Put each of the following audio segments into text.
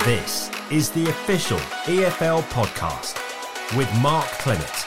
This is the official EFL podcast with Mark Clement.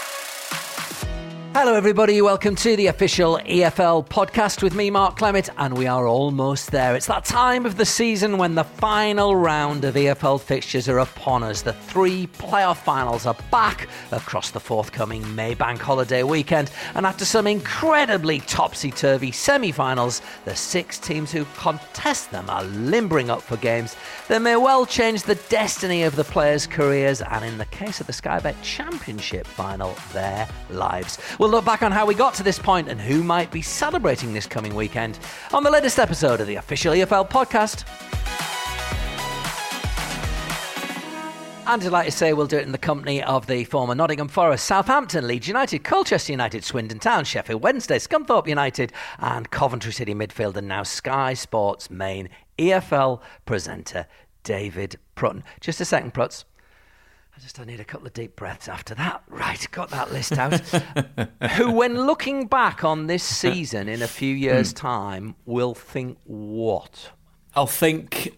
Hello everybody, welcome to the official EFL podcast with me, Mark Clement, and we are almost there. It's that time of the season when the final round of EFL fixtures are upon us. The three playoff finals are back across the forthcoming May Bank holiday weekend, and after some incredibly topsy-turvy semi-finals, the six teams who contest them are limbering up for games that may well change the destiny of the players' careers, and in the case of the Sky Bet Championship final, their lives. We'll look back on how we got to this point and who might be celebrating this coming weekend on the latest episode of the official EFL podcast. And I'd like to say we'll do it in the company of the former Nottingham Forest, Southampton, Leeds United, Colchester United, Swindon Town, Sheffield Wednesday, Scunthorpe United and Coventry City midfielder, now Sky Sports main EFL presenter, David Prutton. Just a second, Pruts. I need a couple of deep breaths after that. Right, got that list out. Who, when looking back on this season in a few years' time, will think what? I'll think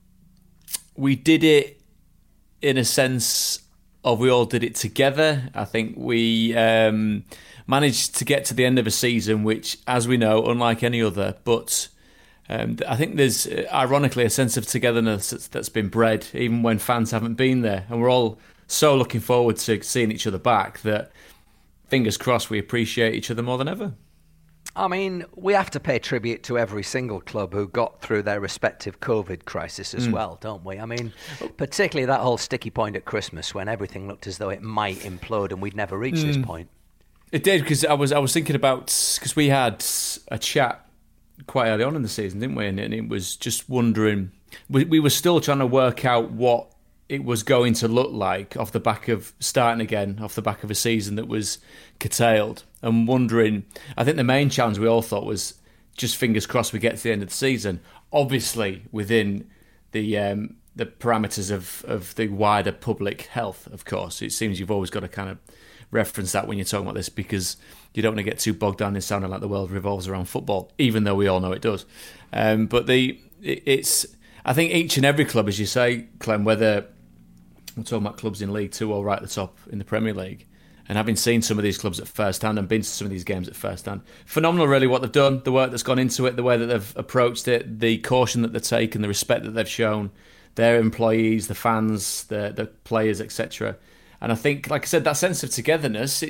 we did it in a sense of we all did it together. I think we managed to get to the end of a season which, as we know, unlike any other, but I think there's, ironically, a sense of togetherness that's been bred, even when fans haven't been there. And we're all so looking forward to seeing each other back that, fingers crossed, we appreciate each other more than ever. I mean, we have to pay tribute to every single club who got through their respective COVID crisis as well, don't we? I mean, particularly that whole sticky point at Christmas when everything looked as though it might implode and we'd never reach this point. It did, because I was thinking about, because we had a chat quite early on in the season, didn't we? And it was just wondering, we were still trying to work out what it was going to look like off the back of starting again, off the back of a season that was curtailed, and wondering, I think the main challenge we all thought was just fingers crossed we get to the end of the season, obviously within the parameters of the wider public health, of course. It seems you've always got to kind of reference that when you're talking about this, because you don't want to get too bogged down in sounding like the world revolves around football, even though we all know it does. But it's I think each and every club, as you say, Clem, whether we're talking about clubs in League Two or right at the top in the Premier League, and having seen some of these clubs at first hand and been to some of these games at first hand, phenomenal really what they've done, the work that's gone into it, the way that they've approached it, the caution that they've taken, the respect that they've shown their employees, the fans, the players, etc. And I think, like I said, that sense of togetherness,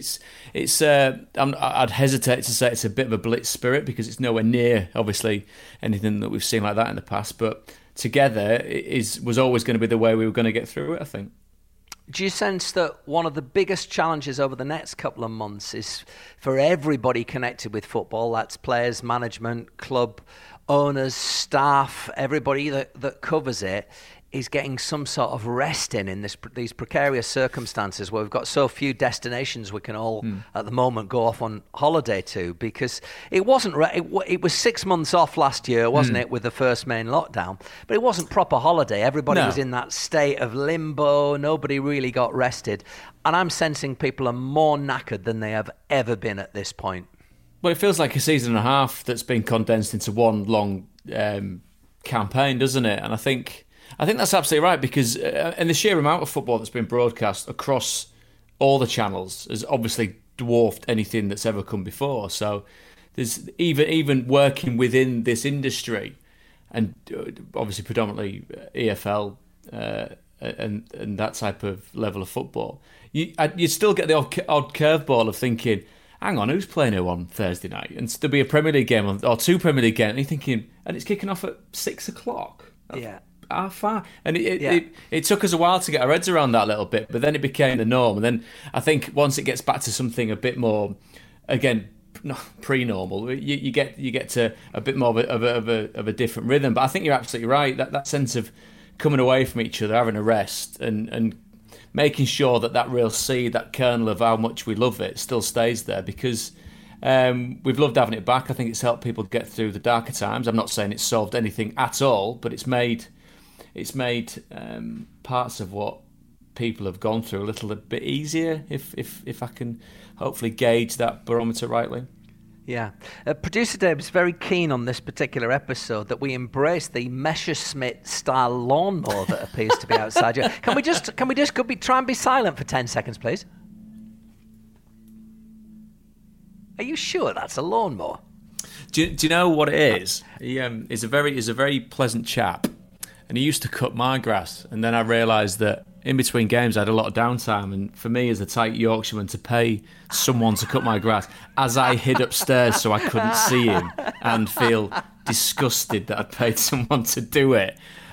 I'd hesitate to say it's a bit of a blitz spirit, because it's nowhere near, obviously, anything that we've seen like that in the past. But together was always going to be the way we were going to get through it, I think. Do you sense that one of the biggest challenges over the next couple of months is for everybody connected with football, that's players, management, club owners, staff, everybody that covers it, is getting some sort of rest in these precarious circumstances where we've got so few destinations we can all at the moment go off on holiday to, because it wasn't it was 6 months off last year, wasn't it, with the first main lockdown, but it wasn't proper holiday. Everybody was in that state of limbo. Nobody really got rested, and I'm sensing people are more knackered than they have ever been at this point. Well, it feels like a season and a half that's been condensed into one long campaign, doesn't it? And I think that's absolutely right, because and the sheer amount of football that's been broadcast across all the channels has obviously dwarfed anything that's ever come before. So there's even working within this industry, and obviously predominantly EFL and that type of level of football, you still get the odd curveball of thinking, hang on, who's playing who on Thursday night? And there'll be a Premier League game or two Premier League games, and you're thinking, and it's kicking off at 6 o'clock. Yeah. How far? And it took us a while to get our heads around that a little bit, but then it became the norm. And then I think once it gets back to something a bit more, again, pre-normal, you get to a bit more of a different rhythm. But I think you're absolutely right. That sense of coming away from each other, having a rest, and making sure that real seed, that kernel of how much we love it, still stays there, because we've loved having it back. I think it's helped people get through the darker times. I'm not saying it's solved anything at all, but it's made parts of what people have gone through a little bit easier, if I can hopefully gauge that barometer rightly. Yeah. Producer Dave is very keen on this particular episode that we embrace the Messerschmitt style lawnmower that appears to be outside you. Can we just try and be silent for 10 seconds, please? Are you sure that's a lawnmower? Do you know what it is? He is a very pleasant chap, and he used to cut my grass. And then I realised that in between games I had a lot of downtime, and for me as a tight Yorkshireman to pay someone to cut my grass as I hid upstairs so I couldn't see him and feel disgusted that I'd paid someone to do it.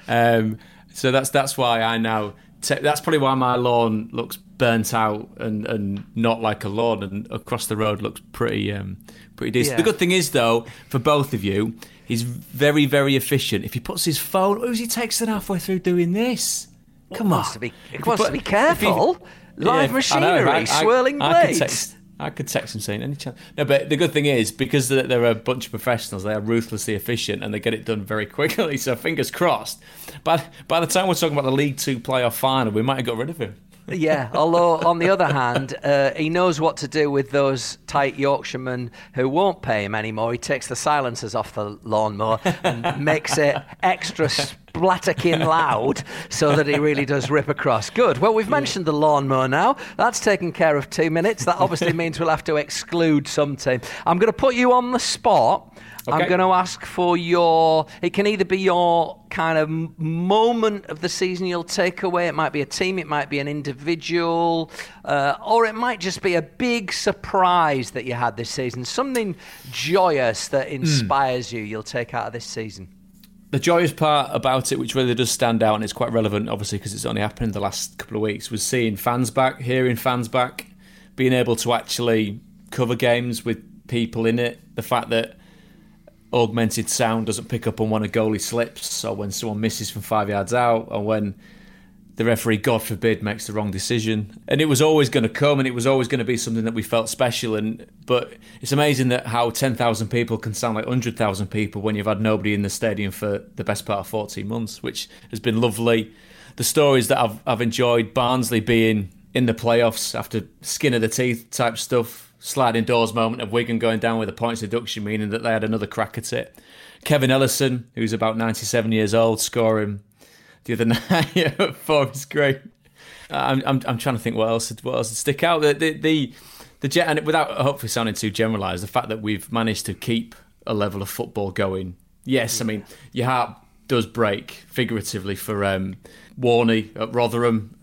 So that's why I now that's probably why my lawn looks burnt out and not like a lawn, and across the road looks pretty decent. Yeah. The good thing is though, for both of you, he's very, very efficient. If he puts his phone, he takes it halfway through doing this. Come on. He wants to be careful. Live machinery, swirling blades. I could text him saying any chance. No, but the good thing is, because they're a bunch of professionals, they are ruthlessly efficient and they get it done very quickly. So fingers crossed. But by the time we're talking about the League Two playoff final, we might have got rid of him. Yeah, although on the other hand, he knows what to do with those tight Yorkshiremen who won't pay him anymore. He takes the silencers off the lawnmower and makes it extra splatterkin loud so that he really does rip across. Good. Well, we've mentioned the lawnmower now. That's taken care of 2 minutes. That obviously means we'll have to exclude some team. I'm going to put you on the spot. Okay. I'm going to ask for it can either be your kind of moment of the season you'll take away. It might be a team, it might be an individual, or it might just be a big surprise that you had this season. Something joyous that inspires you'll take out of this season. The joyous part about it, which really does stand out, and it's quite relevant, obviously, because it's only happened in the last couple of weeks, was seeing fans back, hearing fans back, being able to actually cover games with people in it. The fact that augmented sound doesn't pick up on when a goalie slips or when someone misses from 5 yards out or when the referee, God forbid, makes the wrong decision. And it was always going to come, and it was always going to be something that we felt special. But it's amazing that how 10,000 people can sound like 100,000 people when you've had nobody in the stadium for the best part of 14 months, which has been lovely. The stories that I've enjoyed, Barnsley being in the playoffs after skin of the teeth type stuff, sliding doors moment of Wigan going down with a points deduction, meaning that they had another crack at it. Kevin Ellison, who's about 97 years old, scoring the other night for his great. I'm trying to think what else would stick out. The and without hopefully sounding too generalised, the fact that we've managed to keep a level of football going. Yes, I mean your heart does break figuratively for Warney at Rotherham.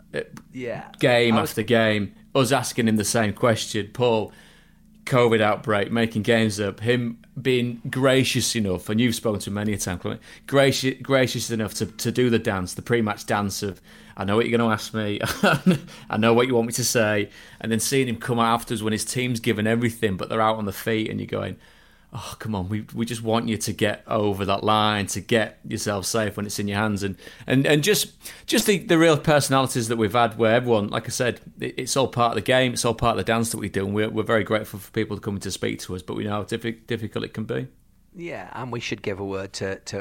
Game after game, us asking him the same question. Paul, COVID outbreak, making games up, him being gracious enough, and you've spoken to him many a time, Clement, gracious enough to do the dance, the pre-match dance of, I know what you're going to ask me, I know what you want me to say, and then seeing him come out afterwards when his team's given everything, but they're out on the feet, and you're going, oh, come on, we just want you to get over that line, to get yourself safe when it's in your hands. And just the real personalities that we've had where everyone, like I said, it's all part of the game, it's all part of the dance that we do, and we're very grateful for people coming to speak to us, but we know how difficult it can be. Yeah, and we should give a word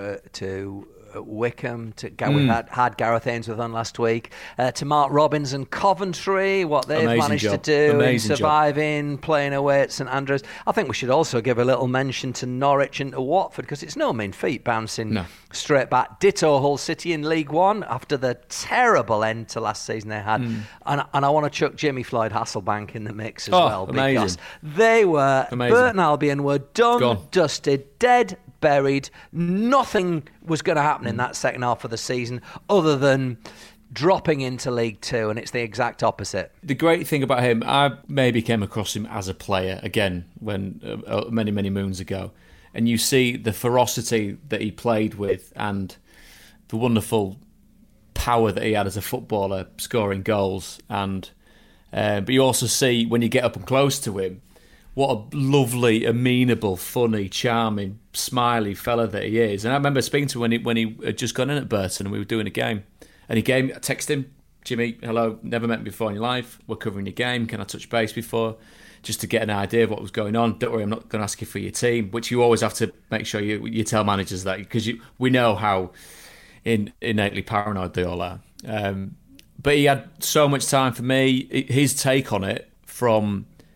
to Wickham. We had Gareth Ainsworth on last week. To Mark Robbins and Coventry, what they've managed to do in surviving, playing away at St Andrews. I think we should also give a little mention to Norwich and to Watford, because it's no mean feat bouncing straight back. Ditto Hull City in League One after the terrible end to last season they had. And I want to chuck Jimmy Floyd Hasselbank in the mix as well, because they were, Burton Albion were done, dusted, dead, buried. Nothing was going to happen in that second half of the season other than dropping into League Two, and it's the exact opposite. The great thing about him, I maybe came across him as a player again when many moons ago, and you see the ferocity that he played with and the wonderful power that he had as a footballer, scoring goals, and but you also see when you get up and close to him, what a lovely, amenable, funny, charming, smiley fella that he is. And I remember speaking to him when he had just gone in at Burton and we were doing a game. And I texted him, Jimmy, hello, never met me before in your life. We're covering your game. Can I touch base before? Just to get an idea of what was going on. Don't worry, I'm not going to ask you for your team, which you always have to make sure you tell managers that, because we know how innately paranoid they all are. But he had so much time for me. His take on it from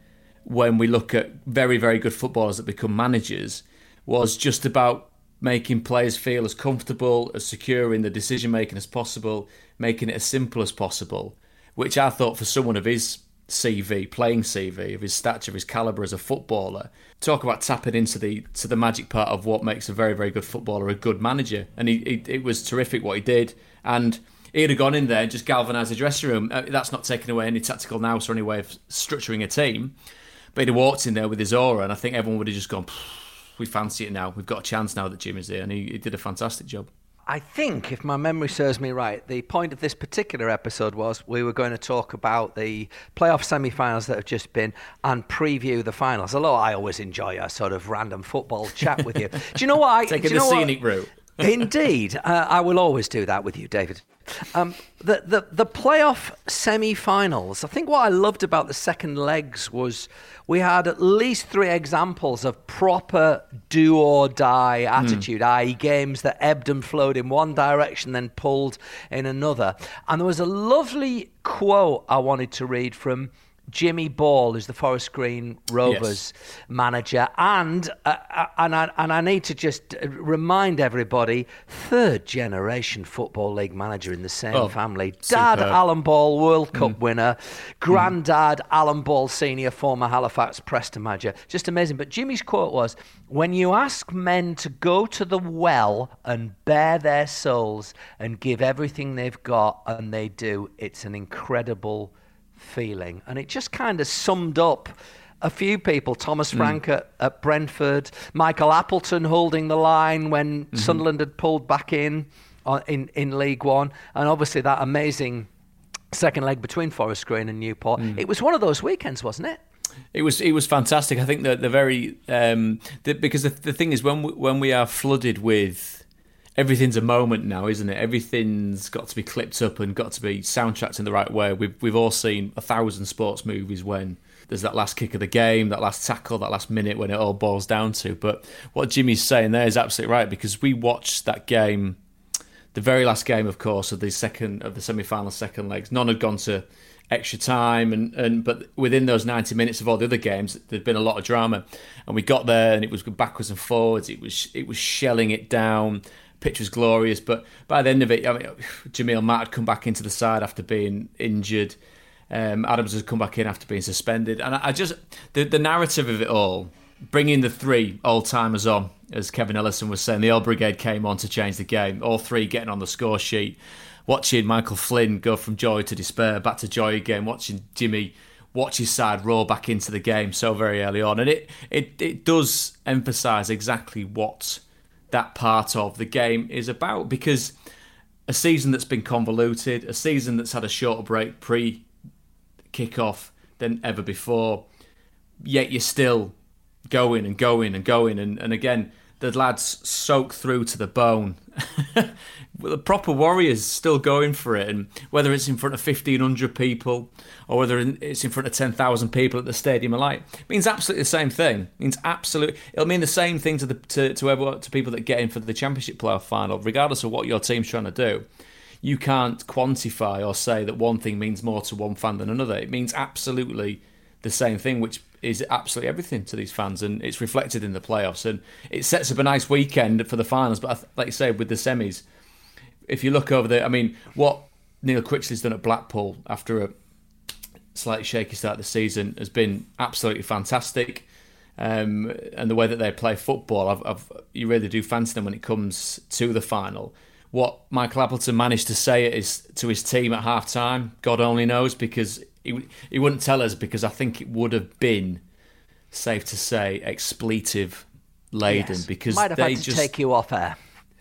when we look at very, very good footballers that become managers was just about making players feel as comfortable, as secure in the decision-making as possible, making it as simple as possible, which I thought for someone of his CV, playing CV, of his stature, of his calibre as a footballer, talk about tapping into the magic part of what makes a very, very good footballer a good manager. And it was terrific what he did. And he'd have gone in there and just galvanised the dressing room. That's not taking away any tactical nous or any way of structuring a team. But he'd have walked in there with his aura, and I think everyone would have just gone, we fancy it now. We've got a chance now that Jimmy's here. And he did a fantastic job. I think, if my memory serves me right, the point of this particular episode was we were going to talk about the playoff semi-finals that have just been and preview the finals. Although I always enjoy a sort of random football chat with you. Do you know what? Taking the scenic route. Indeed. I will always do that with you, David. The playoff semi-finals, I think what I loved about the second legs was we had at least 3 examples of proper do-or-die attitude, i.e. games that ebbed and flowed in one direction, then pulled in another. And there was a lovely quote I wanted to read from Jimmy Ball, who's the Forest Green Rovers manager, and I need to just remind everybody, 3rd generation Football League manager in the same family. Dad, superb. Alan Ball, World Cup winner. Granddad, Alan Ball Senior, former Halifax Preston manager. Just amazing. But Jimmy's quote was, when you ask men to go to the well and bare their souls and give everything they've got, and they do, it's an incredible feeling. And it just kind of summed up a few people. Thomas Frank at Brentford, Michael Appleton holding the line when Sunderland had pulled back in League One, and obviously that amazing second leg between Forest Green and Newport. It was one of those weekends, wasn't it? It was fantastic. I think that the very because the thing is when we are flooded with, everything's a moment now, isn't it? Everything's got to be clipped up and got to be soundtracked in the right way. We've all seen 1,000 sports movies when there's that last kick of the game, that last tackle, that last minute when it all boils down to. But what Jimmy's saying there is absolutely right, because we watched that game, the very last game, of course, of the semi-final second legs. None had gone to extra time, but within those 90 minutes of all the other games, there'd been a lot of drama, and we got there and it was backwards and forwards. It was shelling it down. Pitch was glorious, but by the end of it, I mean, Jamil Matt had come back into the side after being injured. Adams has come back in after being suspended, and I just the narrative of it all, bringing the 3 old-timers on, as Kevin Ellison was saying, the Old Brigade came on to change the game. All 3 getting on the score sheet, watching Michael Flynn go from joy to despair, back to joy again, watching Jimmy watch his side roll back into the game so very early on, and it does emphasise exactly what that part of the game is about, because a season that's been convoluted, a season that's had a shorter break pre-kick-off than ever before, yet you're still going and going and going, and again, the lads soak through to the bone. The proper warriors still going for it, and whether it's in front of 1,500 people or whether it's in front of 10,000 people at the Stadium of Light, it means absolutely the same thing. It'll mean the same thing to people that get in for the Championship playoff final, regardless of what your team's trying to do. You can't quantify or say that one thing means more to one fan than another. It means absolutely the same thing, which is absolutely everything to these fans, and it's reflected in the playoffs, and it sets up a nice weekend for the finals. But like you say, with the semis, if you look over there, I mean, what Neil Critchley's done at Blackpool after a slightly shaky start of the season has been absolutely fantastic, and the way that they play football, you really do fancy them when it comes to the final. What Michael Appleton managed to say is to his team at half-time, God only knows, because he wouldn't tell us, because I think it would have been safe to say expletive laden, because might have they had to take you off air.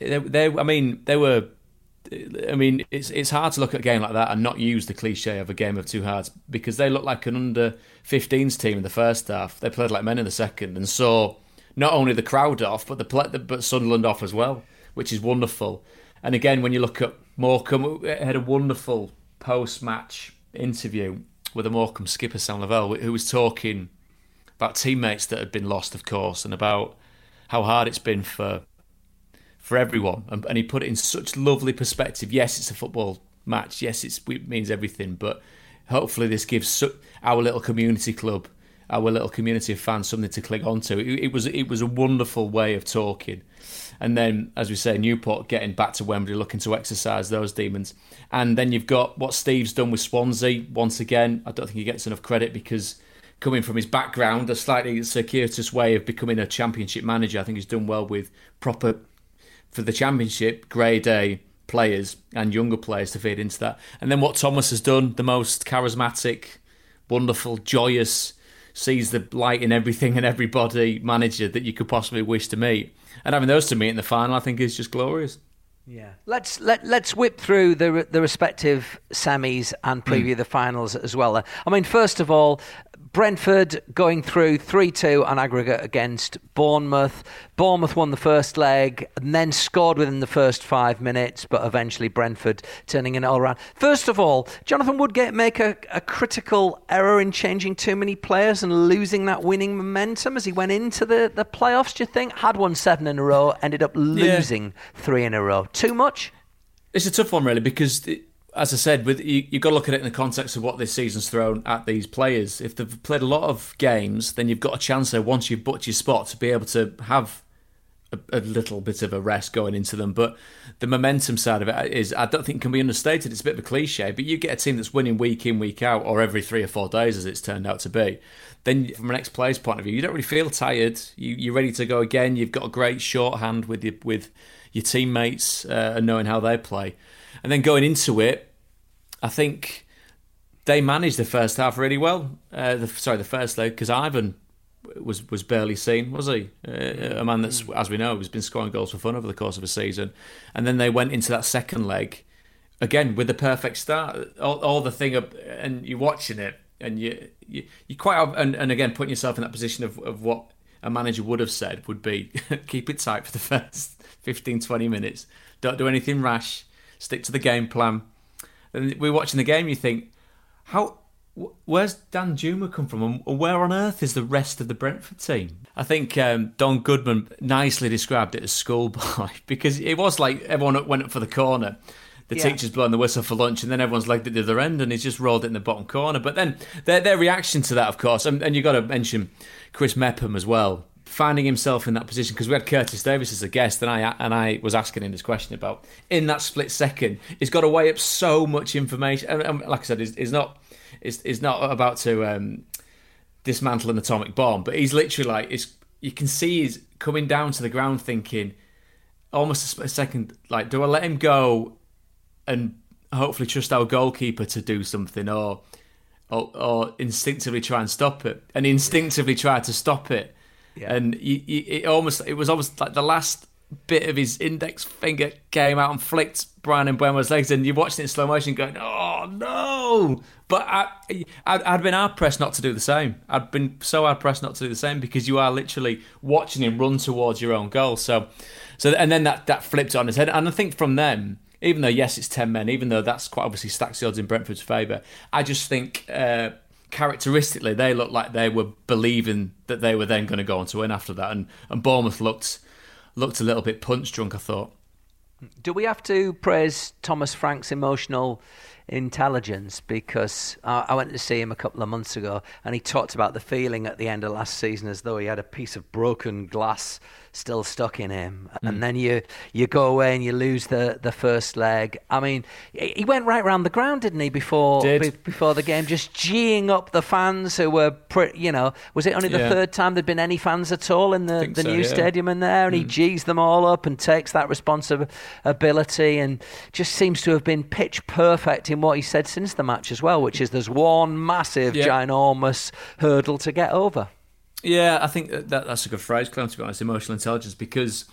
It's hard to look at a game like that and not use the cliche of a game of two halves, because they looked like an under-15s team in the first half. They played like men in the second, and saw not only the crowd off, but Sunderland off as well, which is wonderful. And again, when you look at Morecambe, had a wonderful post-match interview with a Morecambe skipper, Sam Lavelle, who was talking about teammates that had been lost, of course, and about how hard it's been for everyone. And he put it in such lovely perspective. Yes, it's a football match. Yes, it means everything. But hopefully this gives our little community club our little community of fans something to cling on to. It was a wonderful way of talking. And then, as we say, Newport getting back to Wembley, looking to exercise those demons. And then you've got what Steve's done with Swansea. Once again, I don't think he gets enough credit because coming from his background, a slightly circuitous way of becoming a Championship manager, I think he's done well with proper, for the Championship, grade A players and younger players to feed into that. And then what Thomas has done, the most charismatic, wonderful, joyous, sees the light in everything and everybody manager that you could possibly wish to meet. And having those to meet in the final, I think, is just glorious. Yeah, let's whip through the respective semis and preview the finals as well. I mean, first of all, Brentford going through 3-2 on aggregate against Bournemouth. Bournemouth won the first leg and then scored within the first 5 minutes, but eventually Brentford turning it all around. First of all, Jonathan Woodgate make a critical error in changing too many players and losing that winning momentum as he went into the playoffs, do you think? Had won 7 in a row, ended up losing 3 in a row. Too much? It's a tough one, really, because as I said, you've got to look at it in the context of what this season's thrown at these players. If they've played a lot of games, then you've got a chance there, once you've booked your spot, to be able to have a little bit of a rest going into them. But the momentum side of it is, I don't think, can be understated. It's a bit of a cliche, but you get a team that's winning week in, week out, or every 3 or 4 days, as it's turned out to be. Then from an ex-player's point of view, you don't really feel tired. You're ready to go again. You've got a great shorthand with your teammates and knowing how they play. And then going into it, I think they managed the first half really well. The first leg, because Ivan was barely seen, was he? A man that's, as we know, has been scoring goals for fun over the course of a season. And then they went into that second leg, again, with the perfect start. All the thing, and you're watching it, and you quite, and again, putting yourself in that position of what a manager would have said would be, keep it tight for the first 15, 20 minutes. Don't do anything rash. Stick to the game plan. And we're watching the game, you think, where's Dan Juma come from? And where on earth is the rest of the Brentford team? I think Don Goodman nicely described it as schoolboy, because it was like everyone went up for the corner. The teacher's blowing the whistle for lunch, and then everyone's legged at the other end, and he's just rolled it in the bottom corner. But then their reaction to that, of course, and you've got to mention Chris Mepham as well, finding himself in that position, because we had Curtis Davis as a guest, and I was asking him this question about, in that split second, he's got to weigh up so much information. And like I said, he's not about to dismantle an atomic bomb, but he's literally like, you can see he's coming down to the ground thinking, almost a split second, like, do I let him go and hopefully trust our goalkeeper to do something, or instinctively try and stop it? And he instinctively tried to stop it. Yeah. And it was almost like the last bit of his index finger came out and flicked Bryan Mbeumo's legs, and you're watching it in slow motion going, oh no! But I'd been hard pressed not to do the same. I'd been so hard pressed not to do the same, because you are literally watching him run towards your own goal. So and then that flipped on his head. And I think from them, even though, yes, it's 10 men, even though that's quite obviously stacks the odds in Brentford's favour, I just think characteristically they looked like they were believing that they were then going to go on to win after that. And Bournemouth looked a little bit punch drunk, I thought. Do we have to praise Thomas Frank's emotional intelligence? Because I went to see him a couple of months ago, and he talked about the feeling at the end of last season as though he had a piece of broken glass still stuck in him. And then you go away and you lose the first leg. I mean, he went right round the ground, didn't he, before the game, just geeing up the fans who were, was it only the third time there'd been any fans at all in the new stadium in there? And he gees them all up and takes that responsibility, and just seems to have been pitch perfect in what he said since the match as well, which is there's one massive, ginormous hurdle to get over. Yeah, I think that's a good phrase, Clem, to be honest, emotional intelligence, because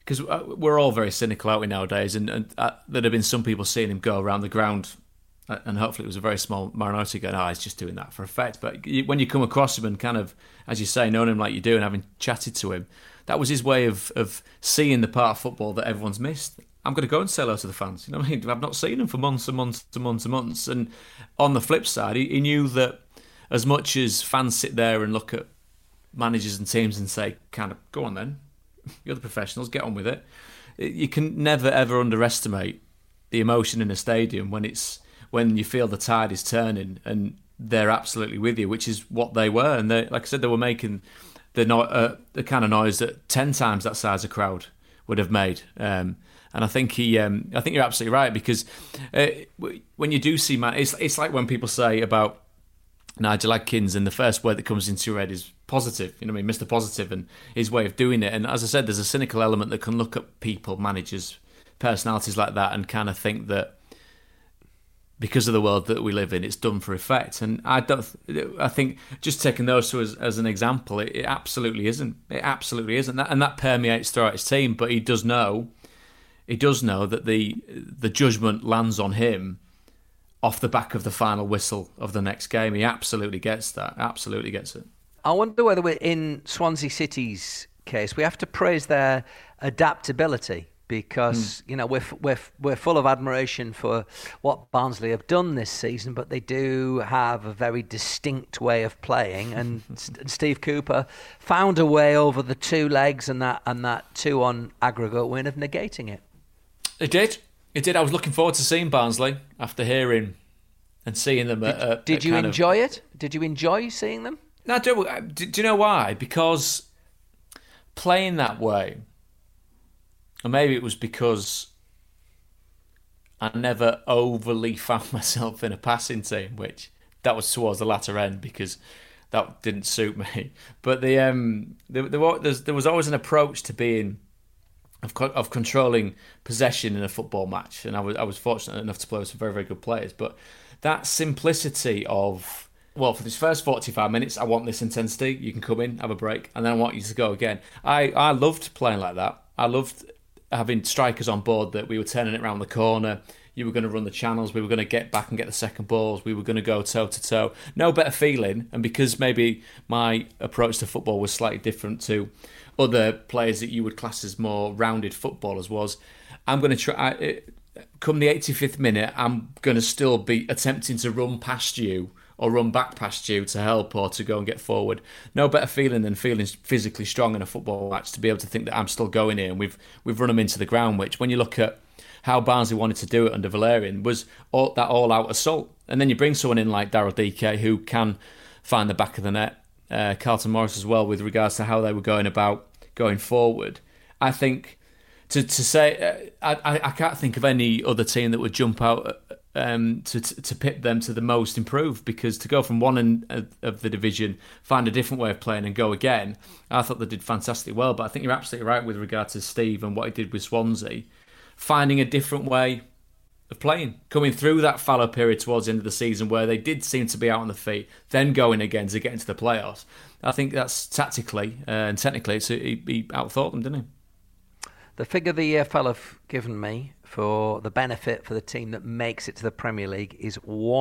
we're all very cynical, aren't we, nowadays? And there'd have been some people seeing him go around the ground, and hopefully it was a very small minority going, he's just doing that for effect. But when you come across him and kind of, as you say, knowing him like you do and having chatted to him, that was his way of seeing the part of football that everyone's missed. I'm going to go and say hello to the fans. You know what I mean? I've not seen them for months and months and months and months. And on the flip side, he knew that as much as fans sit there and look at managers and teams and say, kind of, go on then, you're the professionals, get on with it. You can never ever underestimate the emotion in a stadium when you feel the tide is turning, and they're absolutely with you, which is what they were. And they, like I said, they were making the kind of noise that 10 times that size of crowd would have made. And I think you're absolutely right, because when you do see man, it's like when people say about Nigel Adkins, and the first word that comes into your head is positive. You know what I mean? Mr. Positive and his way of doing it. And as I said, there's a cynical element that can look at people, managers, personalities like that, and kind of think that because of the world that we live in, it's done for effect. And I think just taking those two as an example, it absolutely isn't. It absolutely isn't. And that permeates throughout his team. But he does know that the judgment lands on him off the back of the final whistle of the next game. He absolutely gets that. Absolutely gets it. I wonder whether we're in Swansea City's case, we have to praise their adaptability, because we're full of admiration for what Barnsley have done this season, but they do have a very distinct way of playing, and Steve Cooper found a way over the two legs and that 2-1 aggregate win of negating it. It did. I was looking forward to seeing Barnsley after hearing and seeing them. Did you enjoy it? Did you enjoy seeing them? No, do you know why? Because playing that way, or maybe it was because I never overly found myself in a passing team, which that was towards the latter end, because that didn't suit me. But there was always an approach to being of controlling possession in a football match, and I was fortunate enough to play with some very, very good players. But that simplicity of, well, for this first 45 minutes, I want this intensity. You can come in, have a break, and then I want you to go again. I loved playing like that. I loved having strikers on board, that we were turning it around the corner. You were going to run the channels. We were going to get back and get the second balls. We were going to go toe-to-toe. No better feeling. And because maybe my approach to football was slightly different to other players that you would class as more rounded footballers, was I'm going to try, come the 85th minute, I'm going to still be attempting to run past you or run back past you to help or to go and get forward. No better feeling than feeling physically strong in a football match, to be able to think that I'm still going here, and we've run them into the ground, which when you look at how Barnsley wanted to do it under Valerian was that all-out assault. And then you bring someone in like Daryl Dike, who can find the back of the net, Carlton Morris as well, with regards to how they were going about going forward. I think to say I can't think of any other team that would jump out to pit them to the most improved, because to go from one end of the division, find a different way of playing and go again, I thought they did fantastically well. But I think you're absolutely right with regard to Steve and what he did with Swansea, finding a different way of playing, coming through that fallow period towards the end of the season where they did seem to be out on the feet, then going again to get into the playoffs. I think that's tactically and technically, he outthought them, didn't he? The figure the EFL have given me for the benefit for the team that makes it to the Premier League is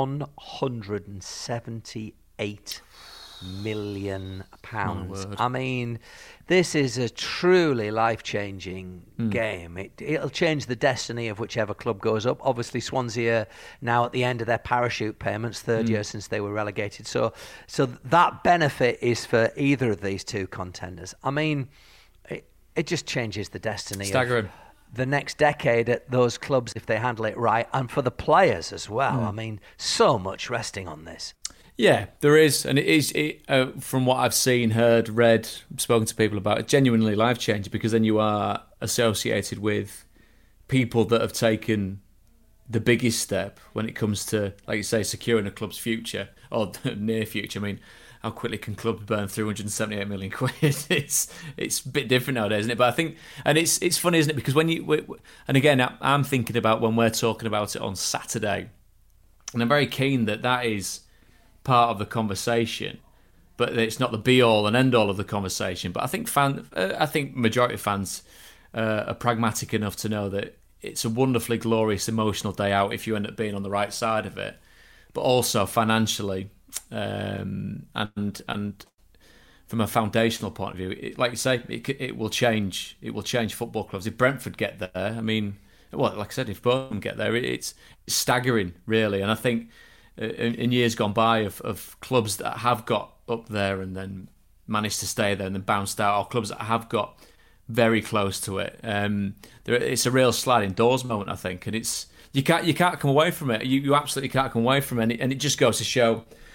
£178 million. I mean, this is a truly life-changing game. It'll change the destiny of whichever club goes up. Obviously, Swansea are now at the end of their parachute payments, third year since they were relegated. So that benefit is for either of these two contenders. I mean, it just changes the destiny of the next decade at those clubs if they handle it right, and for the players as well. I mean, so much resting on this. Yeah, there is, and it is, from what I've seen, heard, read, spoken to people about, it, genuinely life-changing, because then you are associated with people that have taken the biggest step when it comes to, like you say, securing a club's future, or near future. I mean, how quickly can clubs burn through 178 million quid? It's a bit different nowadays, isn't it? But I think, and it's funny, isn't it? Because and again, I'm thinking about when we're talking about it on Saturday, and I'm very keen that is part of the conversation, but it's not the be-all and end-all of the conversation. But I think majority of fans are pragmatic enough to know that it's a wonderfully glorious, emotional day out if you end up being on the right side of it, but also financially. And from a foundational point of view, like you say, it will change. It will change football clubs. If Brentford get there, I mean, well, like I said, if both of them get there, it's staggering, really. And I think in years gone by of clubs that have got up there and then managed to stay there and then bounced out, or clubs that have got very close to it, it's a real sliding doors moment, I think, and you can't come away from it. You absolutely can't come away from it, and it just goes to show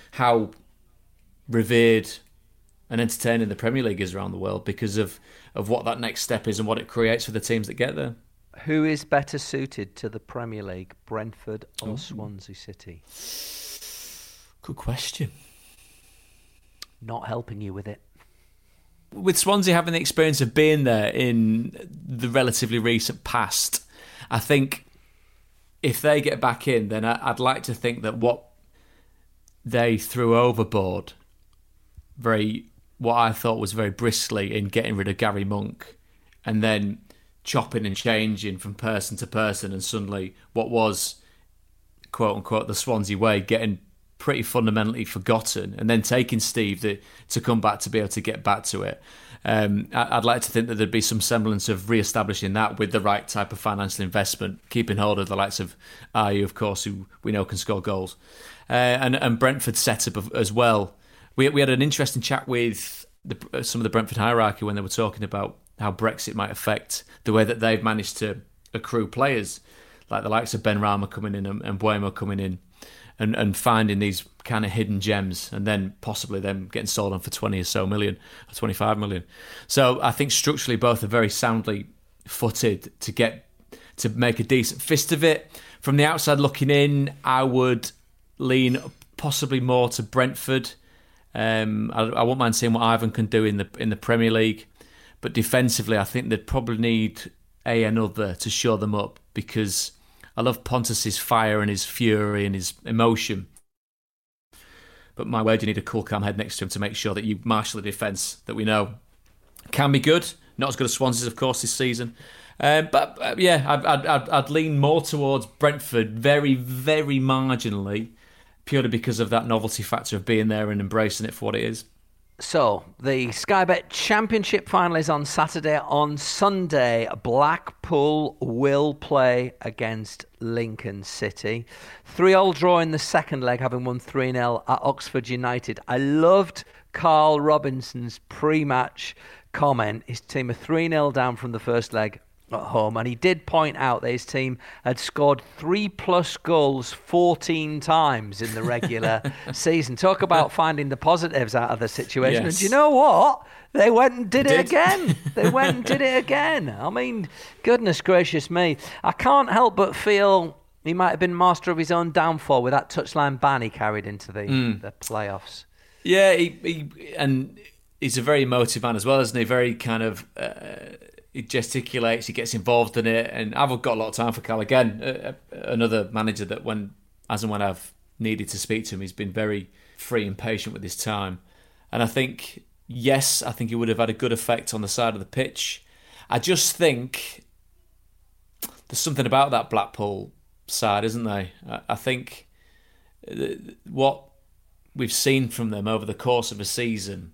how revered and entertaining the Premier League is around the world because of what that next step is and what it creates for the teams that get there. Who is better suited to the Premier League, Brentford or Swansea City? Good question. Not helping you with it. With Swansea having the experience of being there in the relatively recent past, I think if they get back in, then I'd like to think that what they threw overboard what I thought was very briskly in getting rid of Gary Monk and then chopping and changing from person to person, and suddenly what was quote unquote the Swansea way getting pretty fundamentally forgotten, and then taking Steve to come back to be able to get back to it. I'd like to think that there'd be some semblance of re-establishing that with the right type of financial investment, keeping hold of the likes of Ayew, of course, who we know can score goals, and Brentford's setup as well. We had an interesting chat with some of the Brentford hierarchy when they were talking about how Brexit might affect the way that they've managed to accrue players, like the likes of Ben Rama coming in and Buemo coming in, and finding these kind of hidden gems, and then possibly them getting sold on for 20 or so million, or 25 million. So I think structurally both are very soundly footed to make a decent fist of it. From the outside looking in, I would lean possibly more to Brentford. I won't mind seeing what Ivan can do in the Premier League, but defensively I think they'd probably need another to show them up, because I love Pontus's fire and his fury and his emotion. But my word, you need a cool, calm head next to him to make sure that you marshal the defence that we know can be good. Not as good as Swansea's, of course, this season. I'd lean more towards Brentford very, very marginally, purely because of that novelty factor of being there and embracing it for what it is. So, the Sky Bet Championship final is on Saturday. On Sunday, Blackpool will play against Lincoln City. 3-3 draw in the second leg, having won 3-0 at Oxford United. I loved Carl Robinson's pre-match comment. His team are 3-0 down from the first leg at home, and he did point out that his team had scored 3+ goals 14 times in the regular season. Talk about finding the positives out of the situation. Yes. And do you know what? They went and did it again. They went and did it again. I mean, goodness gracious me. I can't help but feel he might have been master of his own downfall with that touchline ban he carried into the playoffs. Yeah, he's a very emotive man as well, isn't he? Very kind of... he gesticulates, he gets involved in it, and I've got a lot of time for Cal again. Another manager that when I've needed to speak to him, he's been very free and patient with his time. And I think he would have had a good effect on the side of the pitch. I just think there's something about that Blackpool side, isn't there? I think what we've seen from them over the course of a season,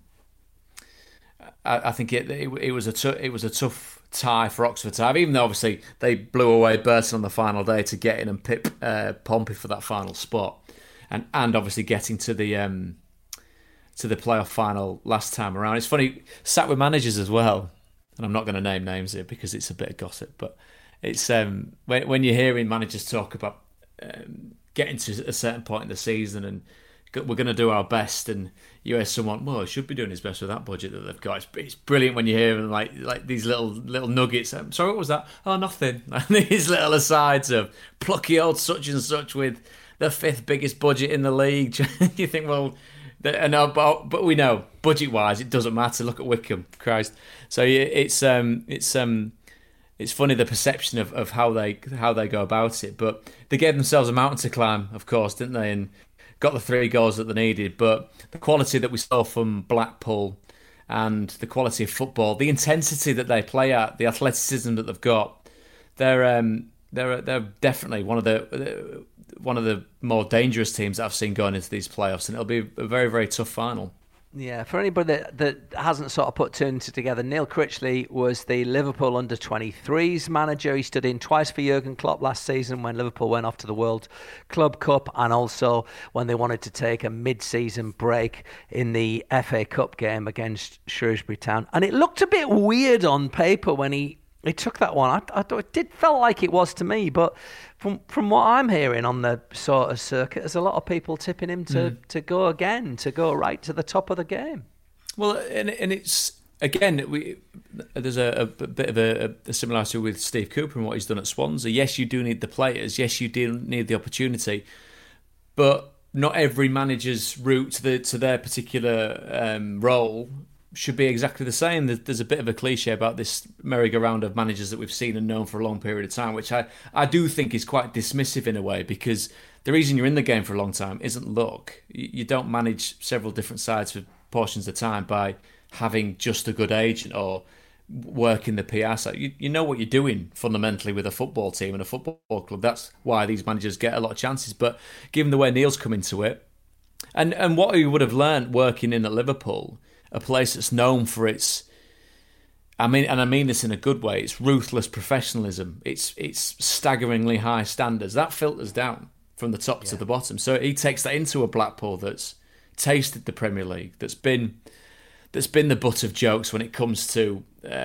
I think it was a tough tie for Oxford to have, even though obviously they blew away Burton on the final day to get in and pip Pompey for that final spot, and obviously getting to the playoff final last time around. It's funny, sat with managers as well, and I'm not going to name names here because it's a bit of gossip, but it's when you're hearing managers talk about getting to a certain point in the season and we're going to do our best, and you hear someone, well, he should be doing his best with that budget that they've got. It's brilliant when you hear them like these little nuggets. Sorry, what was that? Oh, nothing. And these little asides of plucky old such and such with the 5th biggest budget in the league. You think, well, but we know budget-wise it doesn't matter. Look at Wickham, Christ. So it's funny the perception of how they go about it. But they gave themselves a mountain to climb, of course, didn't they? And got the 3 goals that they needed, but the quality that we saw from Blackpool and the quality of football, the intensity that they play at, the athleticism that they've got, they're definitely one of the more dangerous teams that I've seen going into these playoffs, and it'll be a very, very tough final. Yeah, for anybody that hasn't sort of put 2 and 2 together, Neil Critchley was the Liverpool under-23s manager. He stood in twice for Jurgen Klopp last season when Liverpool went off to the World Club Cup, and also when they wanted to take a mid-season break in the FA Cup game against Shrewsbury Town. And it looked a bit weird on paper when he He took that one. I thought it felt like it was to me, but from what I'm hearing on the sort of circuit, there's a lot of people tipping him to go again, to go right to the top of the game. Well, and it's again, there's a bit of a similarity with Steve Cooper and what he's done at Swansea. Yes, you do need the players. Yes, you do need the opportunity, but not every manager's route to their particular role should be exactly the same. There's a bit of a cliche about this merry-go-round of managers that we've seen and known for a long period of time, which I do think is quite dismissive in a way, because the reason you're in the game for a long time isn't luck. You don't manage several different sides for portions of time by having just a good agent or working the PR side. You know what you're doing fundamentally with a football team and a football club. That's why these managers get a lot of chances. But given the way Neil's come into it, and what he would have learned working in at Liverpool, a place that's known for its, I mean this in a good way, it's ruthless professionalism, it's staggeringly high standards. That filters down from the top to the bottom. So he takes that into a Blackpool that's tasted the Premier League, that's been the butt of jokes when it comes to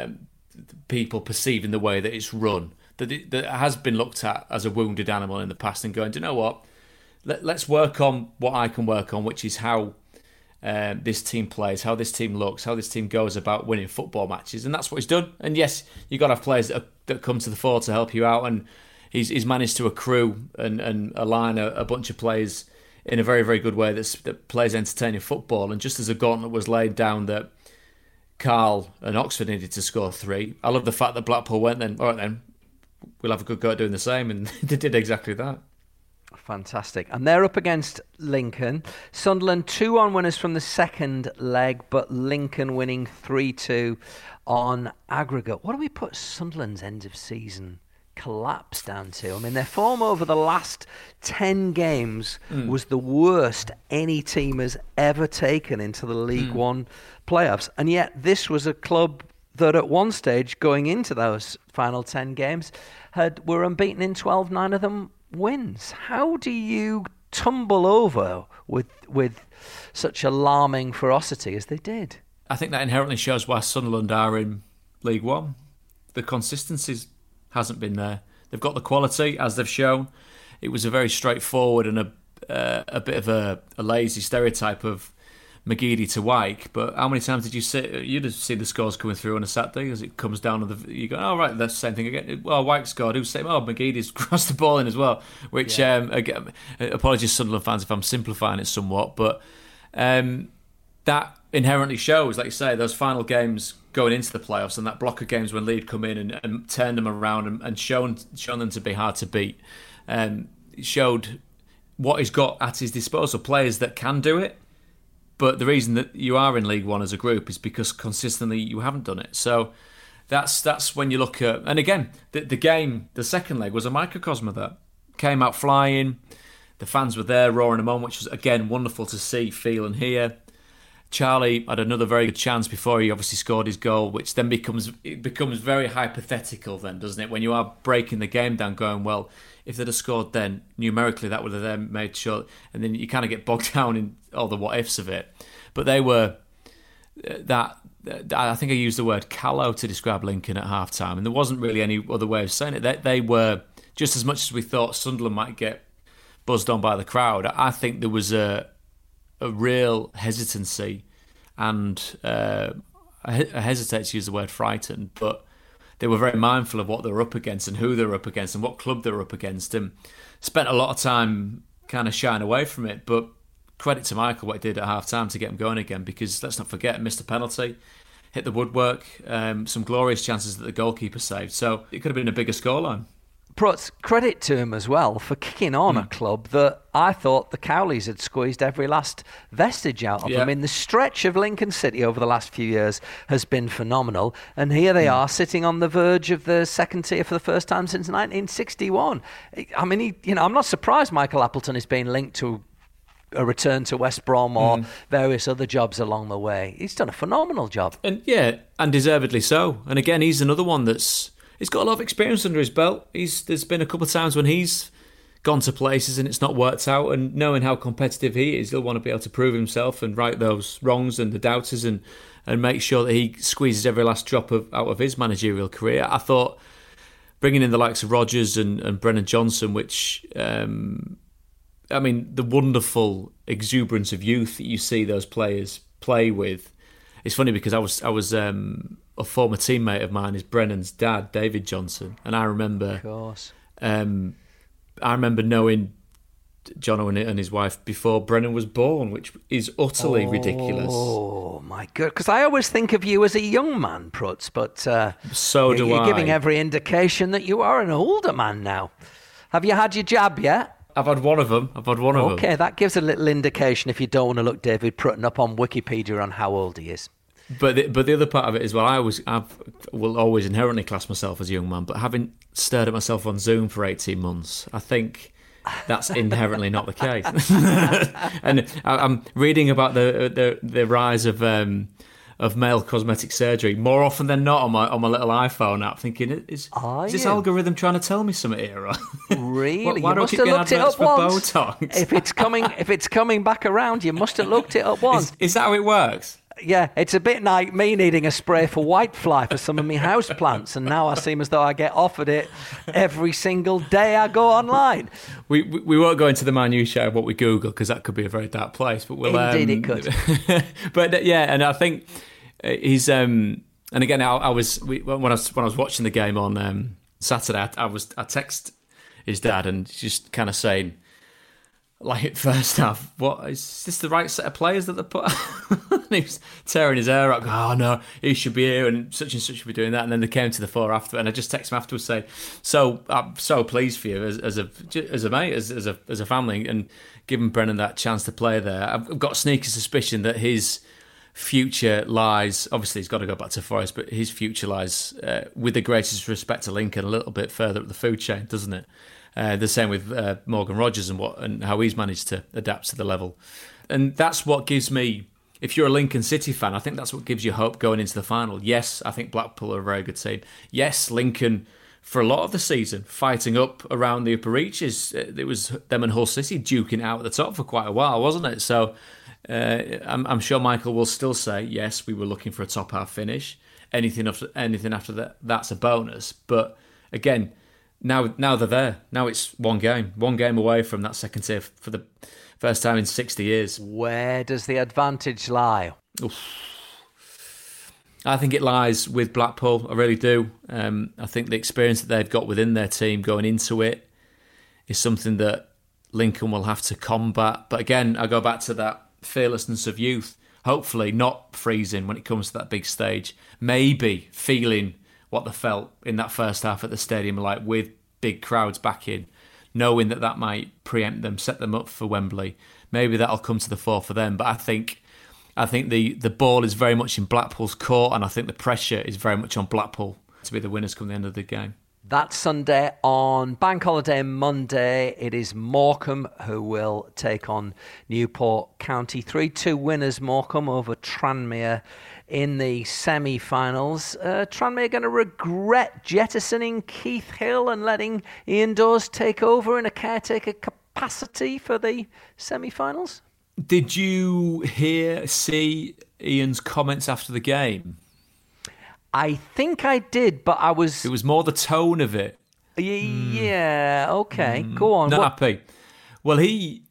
people perceiving the way that it's run, that it has been looked at as a wounded animal in the past, and going, do you know what? Let's work on what I can work on, which is how this team plays, how this team looks, how this team goes about winning football matches, and that's what he's done. And yes, you've got to have players that come to the fore to help you out, and he's managed to accrue and align a bunch of players in a very, very good way that plays entertaining football. And just as a gauntlet was laid down that Carl and Oxford needed to score 3, I love the fact that Blackpool went then, all right then, we'll have a good go at doing the same, and they did exactly that. Fantastic. And they're up against Lincoln. Sunderland 2-1 winners from the second leg, but Lincoln winning 3-2 on aggregate. What do we put Sunderland's end of season collapse down to? I mean, their form over the last 10 games was the worst any team has ever taken into the League One playoffs. And yet this was a club that at one stage, going into those final 10 games, were unbeaten in 12, 9 of them wins. How do you tumble over with such alarming ferocity as they did? I think that inherently shows why Sunderland are in League One. The consistency hasn't been there. They've got the quality, as they've shown. It was a very straightforward and a bit of a lazy stereotype of McGeady to Wyke, but how many times did you see? You'd have seen the scores coming through on a Saturday as it comes down to you go, oh right, that's the same thing again. Well, Wyke scored. Who's saying? Oh, McGeady's crossed the ball in as well. Which again, apologies Sunderland fans if I'm simplifying it somewhat, but that inherently shows, like you say, those final games going into the playoffs and that block of games when Leeds come in and turned them around and shown them to be hard to beat. It showed what he's got at his disposal, players that can do it. But the reason that you are in League One as a group is because consistently you haven't done it. So that's when you look at... And again, the second leg was a microcosm of that. Came out flying. The fans were there roaring them on, which was, again, wonderful to see, feel and hear. Charlie had another very good chance before he obviously scored his goal, which then becomes very hypothetical then, doesn't it? When you are breaking the game down, going, well, if they'd have scored then, numerically that would have then made sure... And then you kind of get bogged down in all the what-ifs of it. But they were... I think I used the word callow to describe Lincoln at half-time, and there wasn't really any other way of saying it. They were, just as much as we thought Sunderland might get buzzed on by the crowd, I think there was a real hesitancy, and I hesitate to use the word frightened, but they were very mindful of what they were up against and who they were up against and what club they were up against, and spent a lot of time kind of shying away from it. But credit to Michael what he did at half-time to get him going again, because let's not forget, missed a penalty, hit the woodwork, some glorious chances that the goalkeeper saved. So it could have been a bigger scoreline. Prutz, credit to him as well for kicking on a club that I thought the Cowleys had squeezed every last vestige out of. I mean, the stretch of Lincoln City over the last few years has been phenomenal, and here they are sitting on the verge of the second tier for the first time since 1961. I mean, I'm not surprised Michael Appleton is being linked to a return to West Brom or various other jobs along the way. He's done a phenomenal job. And deservedly so. And again, he's another one he's got a lot of experience under his belt. There's been a couple of times when he's gone to places and it's not worked out, and knowing how competitive he is, he'll want to be able to prove himself and right those wrongs and the doubters and make sure that he squeezes every last drop out of his managerial career. I thought bringing in the likes of Rodgers and Brennan Johnson, which, the wonderful exuberance of youth that you see those players play with. It's funny because I was a former teammate of mine is Brennan's dad, David Johnson, and I remember, of course, I remember knowing Jono and his wife before Brennan was born, which is utterly ridiculous. Oh my God! Because I always think of you as a young man, Prutz, but so do you're I. giving every indication that you are an older man now. Have you had your jab yet? I've had one of them. Okay, that gives a little indication if you don't want to look David Prutton up on Wikipedia on how old he is. But the other part of it is, well, I will always inherently class myself as a young man, but having stared at myself on Zoom for 18 months, I think that's inherently not the case. And I'm reading about the rise of male cosmetic surgery more often than not on my little iPhone app, thinking, is this algorithm trying to tell me something here? Really? Why you do I must keep have getting looked it adverts up for once. Botox? If it's coming back around, you must have looked it up once. Is that how it works? Yeah, it's a bit like me needing a spray for whitefly for some of my house plants, and now I seem as though I get offered it every single day I go online. We won't go into the minutiae of what we Google because that could be a very dark place. But Indeed, it could. But yeah, and I think he's and again, when I was watching the game on Saturday, I text his dad and just kind of saying, like, first half, what is this the right set of players that they put? And he was tearing his hair out, oh no, he should be here and such should be doing that. And then they came to the fore after, and I just texted him afterwards saying, so I'm so pleased for you as a mate, as a family, and giving Brennan that chance to play there. I've got a sneaky suspicion that his future lies, obviously he's got to go back to Forest, but his future lies, with the greatest respect to Lincoln, a little bit further up the food chain, doesn't it? The same with Morgan Rodgers and how he's managed to adapt to the level. And that's what gives me, if you're a Lincoln City fan, I think that's what gives you hope going into the final. Yes, I think Blackpool are a very good team. Yes, Lincoln, for a lot of the season, fighting up around the upper reaches. It was them and Hull City duking out at the top for quite a while, wasn't it? So I'm sure Michael will still say, yes, we were looking for a top half finish. Anything after that, that's a bonus. But again, now they're there. Now it's one game away from that second tier for the first time in 60 years. Where does the advantage lie? I think it lies with Blackpool. I really do. I think the experience that they've got within their team going into it is something that Lincoln will have to combat. But again, I go back to that fearlessness of youth. Hopefully not freezing when it comes to that big stage. Maybe feeling what they felt in that first half at the stadium, like with big crowds back in, knowing that might preempt them, set them up for Wembley. Maybe that'll come to the fore for them. But I think the ball is very much in Blackpool's court, and I think the pressure is very much on Blackpool to be the winners come the end of the game. That Sunday, on Bank Holiday Monday, it is Morecambe who will take on Newport County. 3-2 winners, Morecambe over Tranmere in the semi-finals. Tranmere going to regret jettisoning Keith Hill and letting Ian Dawes take over in a caretaker capacity for the semi-finals. Did you see Ian's comments after the game? I think I did, but I was... It was more the tone of it. Yeah, okay. Go on. Not happy. Well, he...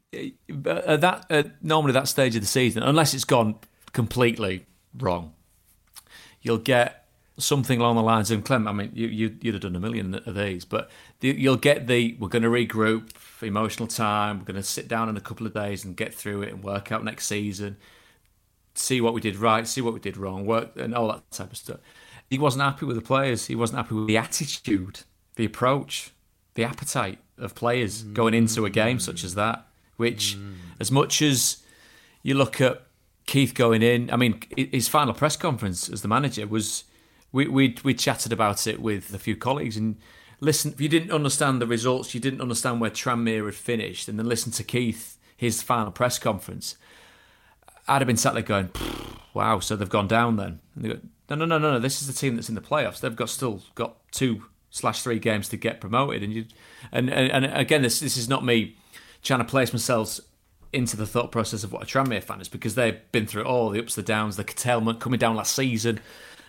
normally that stage of the season, unless it's gone completely wrong, you'll get something along the lines of, Clem, I mean, you'd have done a million of these, but you'll get we're going to regroup, emotional time, we're going to sit down in a couple of days and get through it and work out next season, see what we did right, see what we did wrong, work and all that type of stuff. He wasn't happy with the players. He wasn't happy with the attitude, the approach, the appetite of players going into a game such as that, which as much as you look at Keith going in, I mean, his final press conference as the manager was, we chatted about it with a few colleagues, and listen, if you didn't understand the results, you didn't understand where Tranmere had finished, and then listen to Keith, his final press conference, I'd have been sat there going, wow, so they've gone down then. And they go, no, this is the team that's in the playoffs. They've still got 2 2/3 games to get promoted. And again, this is not me trying to place myself into the thought process of what a Tranmere fan is, because they've been through all the ups, the downs, the curtailment coming down last season.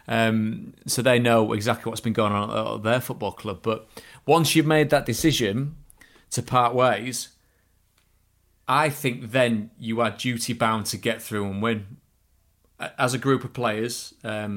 So they know exactly what's been going on at their football club. But once you've made that decision to part ways, I think then you are duty bound to get through and win. As a group of players,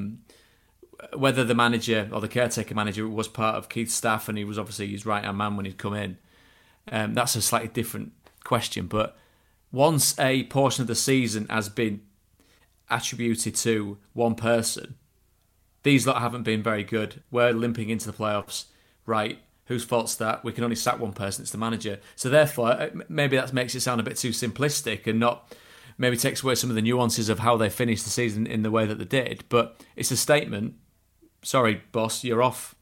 whether the manager or the caretaker manager was part of Keith's staff and he was obviously his right-hand man when he'd come in, that's a slightly different question. But once a portion of the season has been attributed to one person, these lot haven't been very good. We're limping into the playoffs. Right, whose fault's that? We can only sack one person, it's the manager. So therefore, maybe that makes it sound a bit too simplistic and not maybe takes away some of the nuances of how they finished the season in the way that they did. But it's a statement. Sorry, boss, you're off.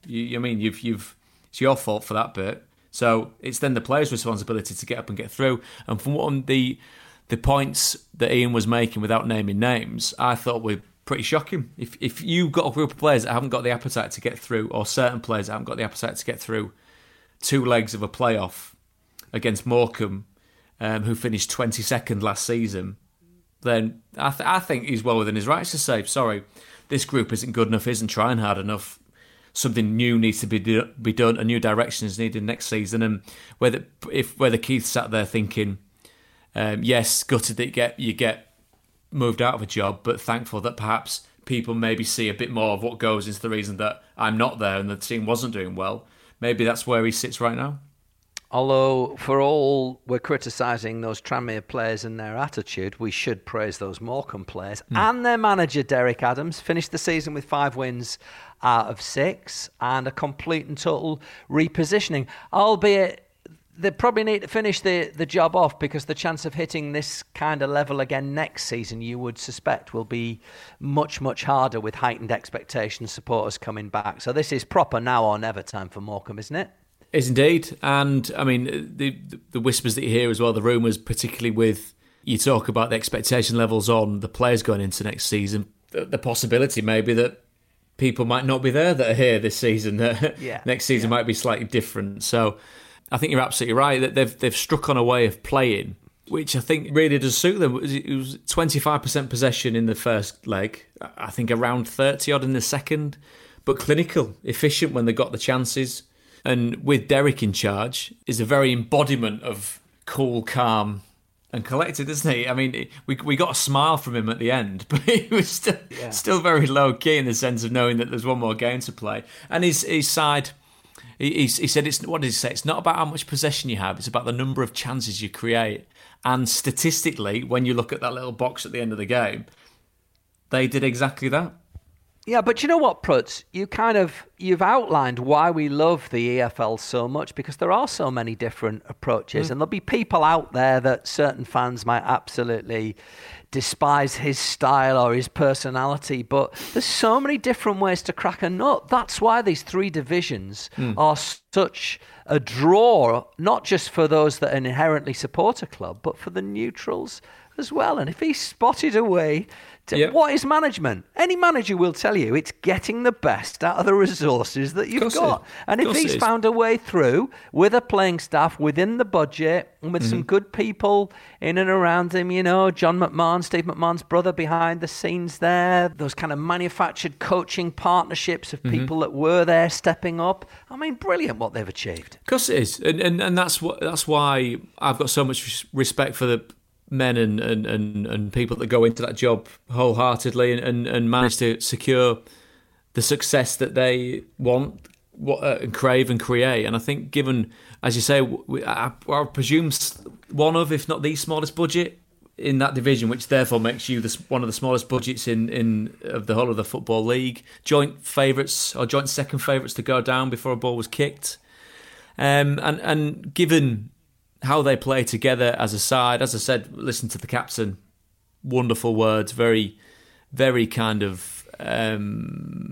It's your fault for that bit. So it's then the player's responsibility to get up and get through. And from what the points that Ian was making without naming names, I thought were pretty shocking. If you've got a group of players that haven't got the appetite to get through, or certain players that haven't got the appetite to get through 2 legs of a playoff against Morecambe, who finished 22nd last season, then I think he's well within his rights to say, sorry, this group isn't good enough, isn't trying hard enough. Something new needs to be done. A new direction is needed next season. And whether Keith sat there thinking, yes, gutted that you get moved out of a job, but thankful that perhaps people maybe see a bit more of what goes into the reason that I'm not there and the team wasn't doing well. Maybe that's where he sits right now. Although, for all we're criticising those Tranmere players and their attitude, we should praise those Morecambe players and their manager, Derek Adams. Finished the season with 5 wins out of 6 and a complete and total repositioning. Albeit, they probably need to finish the job off, because the chance of hitting this kind of level again next season, you would suspect, will be much, much harder with heightened expectations, supporters coming back. So this is proper now or never time for Morecambe, isn't it? Is indeed. And I mean, the whispers that you hear as well, the rumours, particularly with, you talk about the expectation levels on the players going into next season, the possibility maybe that people might not be there that are here this season, next season might be slightly different. So I think you're absolutely right that they've struck on a way of playing, which I think really does suit them. It was 25% possession in the first leg, I think around 30 odd in the second, but clinical, efficient when they got the chances. And with Derek in charge, is a very embodiment of cool, calm and collected, isn't he? I mean, we got a smile from him at the end, but he was still very low key in the sense of knowing that there's one more game to play. And his side, he said, what did he say? It's not about how much possession you have, it's about the number of chances you create. And statistically, when you look at that little box at the end of the game, they did exactly that. Yeah, but you know what, Prutz? You've outlined why we love the EFL so much, because there are so many different approaches, and there'll be people out there that certain fans might absolutely despise his style or his personality, but there's so many different ways to crack a nut. That's why these 3 divisions are such a draw, not just for those that inherently support a club, but for the neutrals as well. And if he spotted a way to, what is management? Any manager will tell you it's getting the best out of the resources that you've got. And if he's found a way through with a playing staff within the budget and with some good people in and around him, you know, John McMahon, Steve McMahon's brother behind the scenes there, those kind of manufactured coaching partnerships of people that were there stepping up. I mean, brilliant what they've achieved. Of course it is. And that's why I've got so much respect for the men and people that go into that job wholeheartedly and manage to secure the success that they want and crave and create. And I think, given, as you say, I presume one of, if not the smallest budget in that division, which therefore makes you one of the smallest budgets in of the whole of the Football League, joint favourites or joint second favourites to go down before a ball was kicked, and given how they play together as a side. As I said, listen to the captain. Wonderful words, very, very kind of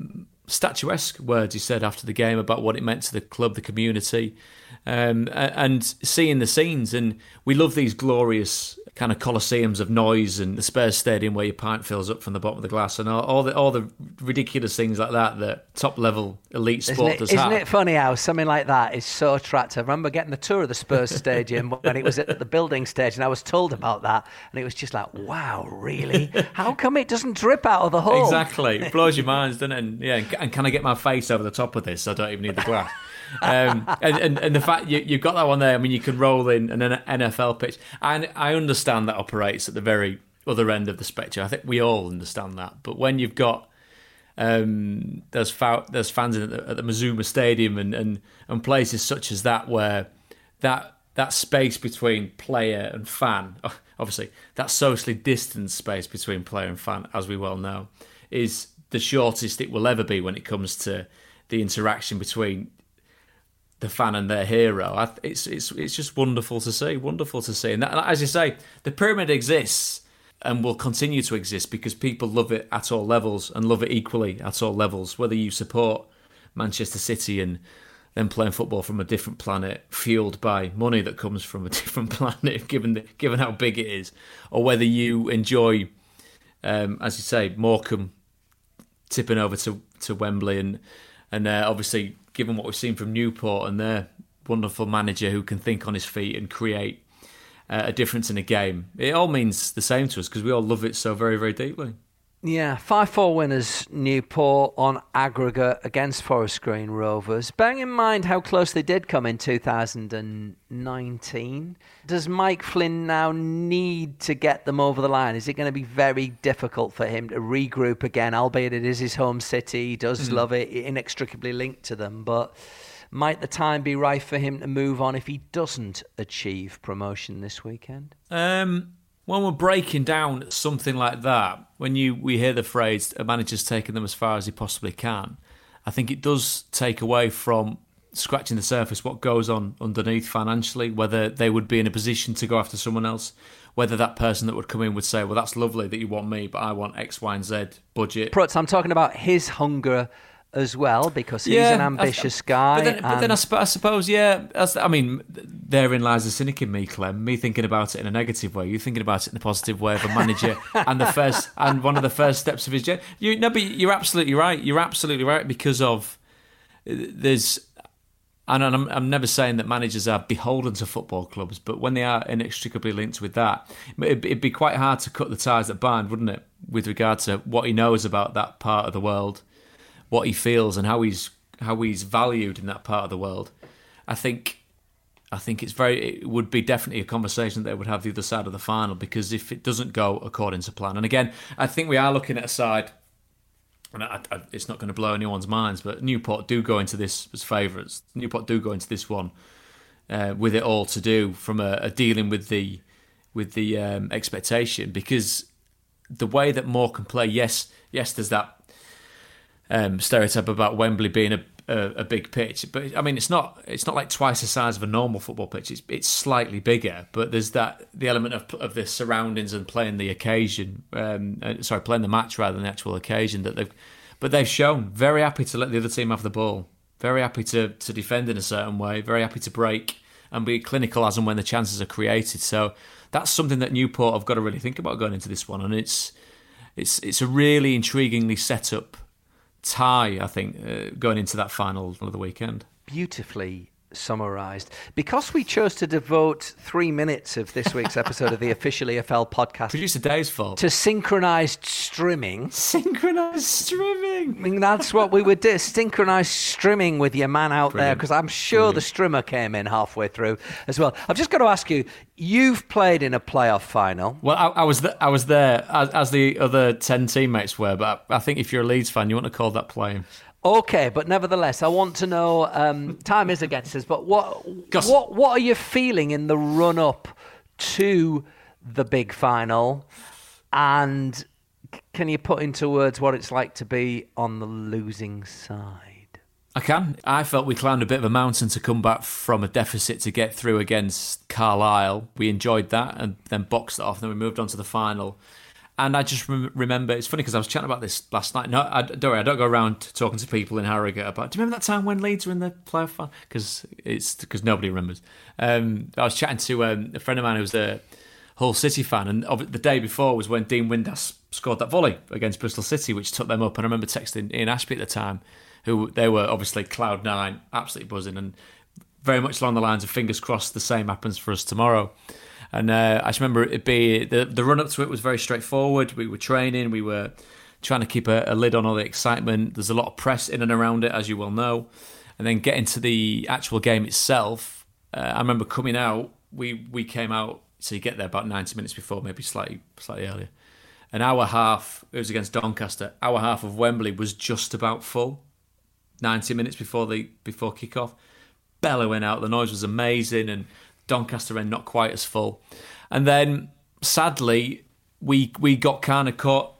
statuesque words he said after the game about what it meant to the club, the community, and seeing the scenes. And we love these glorious kind of coliseums of noise, and the Spurs Stadium where your pint fills up from the bottom of the glass, and all the ridiculous things like that top level elite sport does have. Isn't it funny how something like that is so attractive? I remember getting the tour of the Spurs Stadium when it was at the building stage, and I was told about that, and it was just like, wow, really? How come it doesn't drip out of the hole? Exactly. It blows your minds, doesn't it? And can I get my face over the top of this? I don't even need the glass. And the fact you've got that one there, I mean, you can roll in an NFL pitch. And I understand that operates at the very other end of the spectrum. I think we all understand that. But when you've got there's fans at the Mazuma Stadium and places such as that, where that space between player and fan, obviously that socially distanced space between player and fan, as we well know, is the shortest it will ever be when it comes to the interaction between the fan and their hero. It's just wonderful to see, And as you say, the pyramid exists and will continue to exist because people love it at all levels and love it equally at all levels. Whether you support Manchester City and then playing football from a different planet, fueled by money that comes from a different planet, given how big it is, or whether you enjoy, as you say, Morecambe tipping over to Wembley, and obviously, given what we've seen from Newport and their wonderful manager who can think on his feet and create a difference in a game, it all means the same to us because we all love it so very, very deeply. Yeah, 5-4 winners, Newport, on aggregate against Forest Green Rovers. Bearing in mind how close they did come in 2019, does Mike Flynn now need to get them over the line? Is it going to be very difficult for him to regroup again, albeit it is his home city, he does love it, inextricably linked to them, but might the time be right for him to move on if he doesn't achieve promotion this weekend? When we're breaking down something like that, when we hear the phrase, a manager's taken them as far as he possibly can, I think it does take away from scratching the surface what goes on underneath financially, whether they would be in a position to go after someone else, whether that person that would come in would say, well, that's lovely that you want me, but I want X, Y and Z budget. Prutz, I'm talking about his hunger as well, because he's an ambitious guy. But then I suppose, therein lies the cynic in me, Clem. Me thinking about it in a negative way. You thinking about it in a positive way of a manager and one of the first steps of his journey. But you're absolutely right. You're absolutely right because of there's. And I'm never saying that managers are beholden to football clubs, but when they are inextricably linked with that, it'd be quite hard to cut the ties that bind, wouldn't it? With regard to what he knows about that part of the world, what he feels, and how he's valued in that part of the world. I think it would be definitely a conversation that they would have the other side of the final, because if it doesn't go according to plan, and again, I think we are looking at a side, and it's not going to blow anyone's minds, but Newport do go into this as favourites. Newport do go into this one with it all to do from a dealing with the expectation, because the way that Morecambe play, yes, there's that stereotype about Wembley being a big pitch, but I mean it's not like twice the size of a normal football pitch. It's slightly bigger, but there's the element of the surroundings and playing the occasion. Playing the match rather than the actual occasion they've shown very happy to let the other team have the ball, very happy to defend in a certain way, very happy to break and be clinical as and when the chances are created. So that's something that Newport have got to really think about going into this one, and it's a really intriguingly set up tie, I think, going into that final of the weekend. Beautifully summarised. Because we chose to devote 3 minutes of this week's episode of the official EFL podcast Producer Dave's fault. to synchronised streaming. Synchronised streaming! I mean, that's what we would do, synchronised streaming with your man out there, because I'm sure the streamer came in halfway through as well. I've just got to ask you, you've played in a playoff final. Well, I was there as the other 10 teammates were, but I think if you're a Leeds fan, you want to call that playing. Okay, but nevertheless, I want to know, time is against us, but what are you feeling in the run-up to the big final? And can you put into words what it's like to be on the losing side? I can. I felt we climbed a bit of a mountain to come back from a deficit to get through against Carlisle. We enjoyed that and then boxed it off, and then we moved on to the final. And I just remember, it's funny because I was chatting about this last night. No, I don't go around talking to people in Harrogate about, do you remember that time when Leeds were in the playoff final? Because nobody remembers. I was chatting to a friend of mine who was a Hull City fan, and the day before was when Dean Windass scored that volley against Bristol City, which took them up. And I remember texting Ian Ashby at the time, who they were obviously cloud nine, absolutely buzzing, and very much along the lines of fingers crossed the same happens for us tomorrow. And I just remember it be the run up to it was very straightforward. We were training, we were trying to keep a lid on all the excitement. There's a lot of press in and around it, as you well know. And then getting to the actual game itself, I remember coming out. We came out, so you get there about 90 minutes before, maybe slightly earlier. An hour half, it was against Doncaster. Hour half of Wembley was just about full. 90 minutes before kick-off, bellowing out. The noise was amazing, and Doncaster end not quite as full. And then sadly we got kind of caught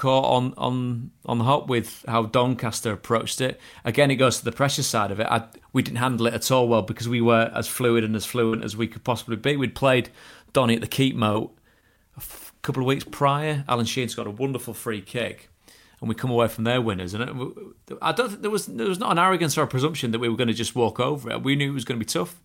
on the hop with how Doncaster approached it. Again, it goes to the pressure side of it. We didn't handle it at all well because we were as fluid and as fluent as we could possibly be. We'd played Donny at the Keep Moat a couple of weeks prior. Alan Sheehan's got a wonderful free kick, and we come away from their winners. And I don't think there was not an arrogance or a presumption that we were going to just walk over it. We knew it was going to be tough.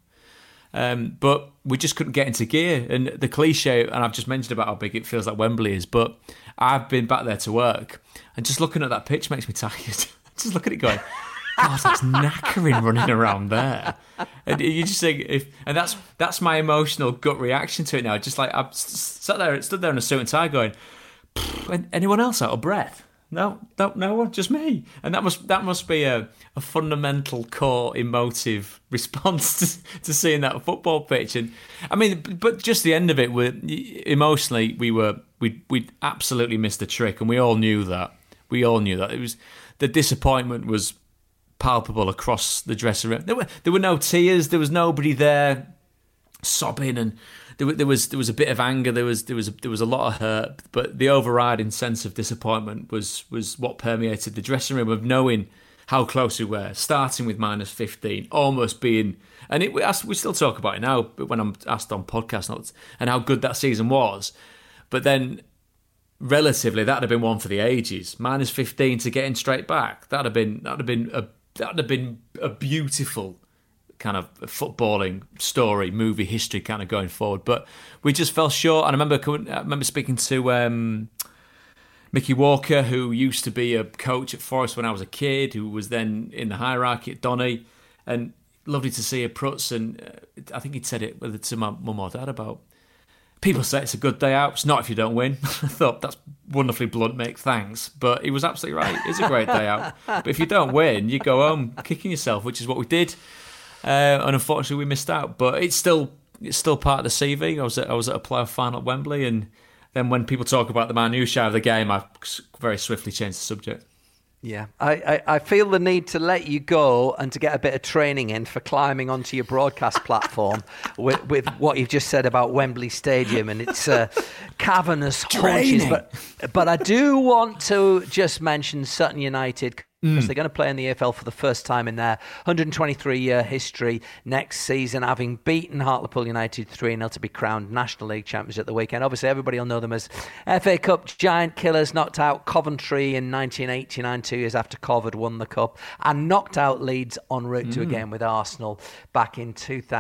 But we just couldn't get into gear. And the cliche, and I've just mentioned about how big it feels like Wembley is, but I've been back there to work, and just looking at that pitch makes me tired. Just look at it going, God, that's knackering running around there. And you just think, and that's my emotional gut reaction to it now. Just like I've stood there in a suit and tie going, anyone else out of breath? No one, just me. And that must be a fundamental core emotive response to seeing that football pitch. And I mean, but just the end of it, emotionally, we absolutely missed the trick, and we all knew that. It was, the disappointment was palpable across the dressing room. There were no tears. There was nobody there sobbing, and there was a bit of anger. There was a lot of hurt, but the overriding sense of disappointment was what permeated the dressing room, of knowing how close we were, starting with -15, almost being, and we still talk about it now. But when I'm asked on podcast notes and how good that season was, but then relatively that'd have been one for the ages. -15 to getting straight back. That'd have been a beautiful kind of footballing story, movie history kind of going forward. But we just fell short. And I remember speaking to Mickey Walker, who used to be a coach at Forest when I was a kid, who was then in the hierarchy at Donny, and lovely to see a Prutz. And I think he'd said it whether to my mum or dad about, people say it's a good day out. It's not if you don't win. I thought, that's wonderfully blunt, mate. Thanks. But he was absolutely right. It's a great day out. But if you don't win, you go home kicking yourself, which is what we did. And unfortunately, we missed out. But it's still part of the CV. I was at a playoff final at Wembley, and then when people talk about the minutiae of the game, I very swiftly changed the subject. Yeah, I feel the need to let you go and to get a bit of training in for climbing onto your broadcast platform with what you've just said about Wembley Stadium and its cavernous haunches. But I do want to just mention Sutton United, because they're going to play in the EFL for the first time in their 123-year history next season, having beaten Hartlepool United 3-0 to be crowned National League champions at the weekend. Obviously, everybody will know them as FA Cup giant killers, knocked out Coventry in 1989, 2 years after Cov had won the Cup, and knocked out Leeds en route to a game with Arsenal back in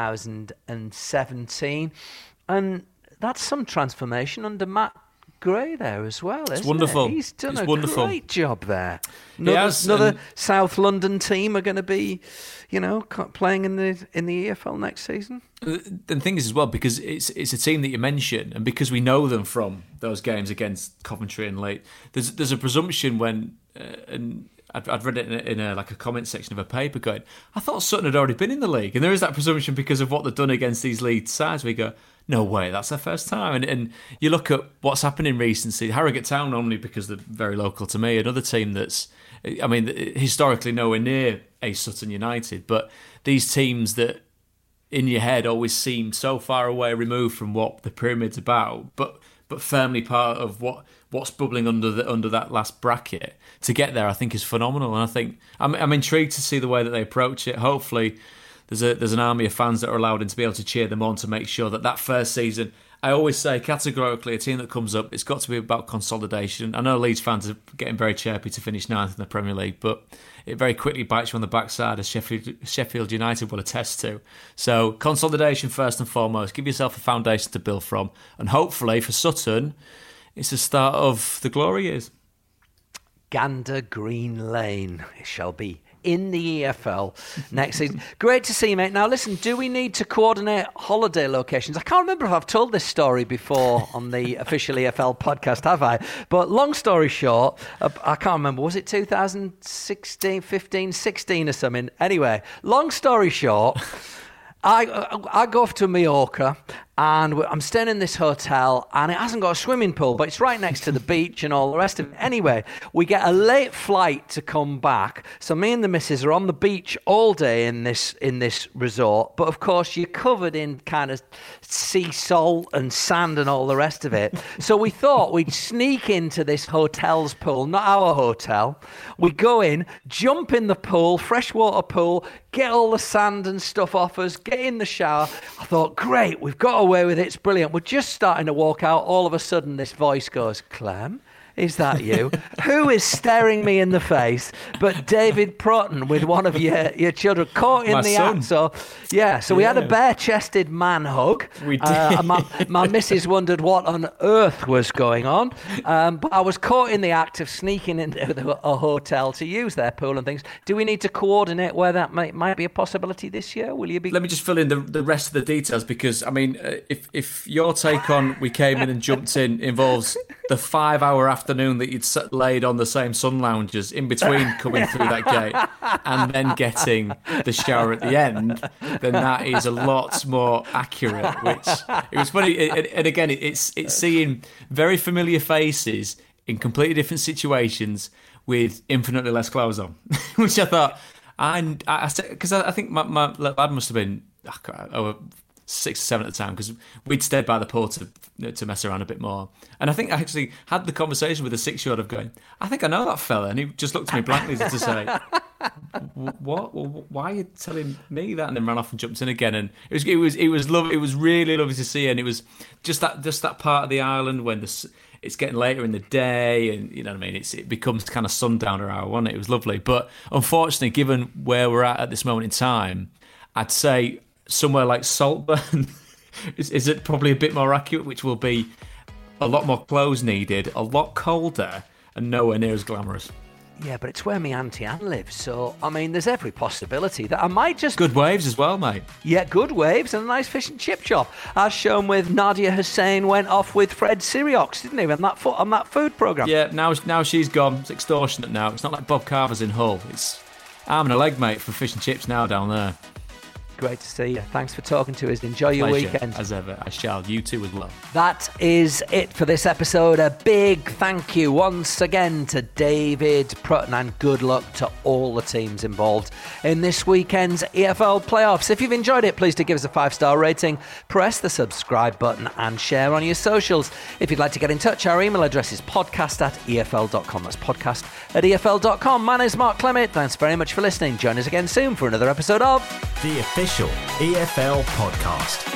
2017. And that's some transformation under Matt Gray there as well, isn't wonderful. It? He's done a wonderful. great job there. Another South London team are going to be, playing in the EFL next season. The thing is as well, because it's a team that you mention, and because we know them from those games against Coventry and Leeds, there's a presumption when, and I'd read it in a comment section of a paper going, I thought Sutton had already been in the league, and there is that presumption because of what they've done against these Leeds sides. We go, no way, that's their first time. And you look at what's happened in recency. Harrogate Town, normally because they're very local to me, another team that's, I mean, historically nowhere near a Sutton United, but these teams that in your head always seem so far away removed from what the pyramid's about, but firmly part of what's bubbling under that last bracket. To get there, I think, is phenomenal, and I think I'm intrigued to see the way that they approach it. Hopefully, there's an army of fans that are allowed in to be able to cheer them on, to make sure that first season, I always say categorically a team that comes up, it's got to be about consolidation. I know Leeds fans are getting very chirpy to finish 9th in the Premier League, but it very quickly bites you on the backside, as Sheffield United will attest to. So consolidation first and foremost. Give yourself a foundation to build from. And hopefully for Sutton, it's the start of the glory years. Gander Green Lane, it shall be. In the EFL next season. Great to see you, mate. Now, listen, do we need to coordinate holiday locations? I can't remember if I've told this story before on the official EFL podcast, have I? But long story short, I can't remember. Was it 2016, 15, 16 or something? Anyway, long story short, I go off to Mallorca and I'm staying in this hotel and it hasn't got a swimming pool, but it's right next to the beach and all the rest of it. Anyway, we get a late flight to come back. So me and the missus are on the beach all day in this resort. But of course, you're covered in kind of sea salt and sand and all the rest of it. So we thought we'd sneak into this hotel's pool, not our hotel. We go in, jump in the pool, freshwater pool, get all the sand and stuff off us, get in the shower. I thought, great, we've got away with it. It's brilliant. We're just starting to walk out. All of a sudden, this voice goes, Clem, is that you? Who is staring me in the face but David Prutton with one of your children caught in the act? So we had a bare-chested man hug. We did. My missus wondered what on earth was going on. But I was caught in the act of sneaking into a hotel to use their pool and things. Do we need to coordinate where that might be a possibility this year? Will you be? Let me just fill in the rest of the details because, I mean, if your take on we came in and jumped in involves the 5-hour afternoon that you'd laid on the same sun loungers in between coming through that gate and then getting the shower at the end, then that is a lot more accurate. Which it was funny, and again, it's seeing very familiar faces in completely different situations with infinitely less clothes on, which I thought, I said, because I think my lad must have been over 6 or 7 at the time, because we'd stayed by the pool to mess around a bit more. And I think I actually had the conversation with a 6-year-old of going, I think I know that fella. And he just looked at me blankly to say, what? Well, why are you telling me that? And then ran off and jumped in again. And it was lovely. It was really lovely to see. And it was just that part of the island when it's getting later in the day, and you know what I mean. It becomes kind of sundowner hour, wasn't it? It was lovely. But unfortunately, given where we're at this moment in time, I'd say somewhere like Saltburn is it probably a bit more accurate, which will be a lot more clothes needed, a lot colder, and nowhere near as glamorous. Yeah, but it's where my Auntie Anne lives, so, I mean, there's every possibility that I might just... Good waves as well, mate. Yeah, good waves and a nice fish and chip shop. As shown with Nadia Hussain went off with Fred Siriox, didn't he, on that food programme? Yeah, now she's gone. It's extortionate now. It's not like Bob Carver's in Hull. It's arm and a leg, mate, for fish and chips now down there. Great to see you. Thanks for talking to us. Enjoy your Pleasure, weekend. as ever. I shall. You too as well. That is it for this episode. A big thank you once again to David Prutton, and good luck to all the teams involved in this weekend's EFL playoffs. If you've enjoyed it, please do give us a 5-star rating, press the subscribe button and share on your socials. If you'd like to get in touch, our email address is podcast@efl.com. That's podcast@efl.com. My name's Mark Clement. Thanks very much for listening. Join us again soon for another episode of The Official EFL Podcast.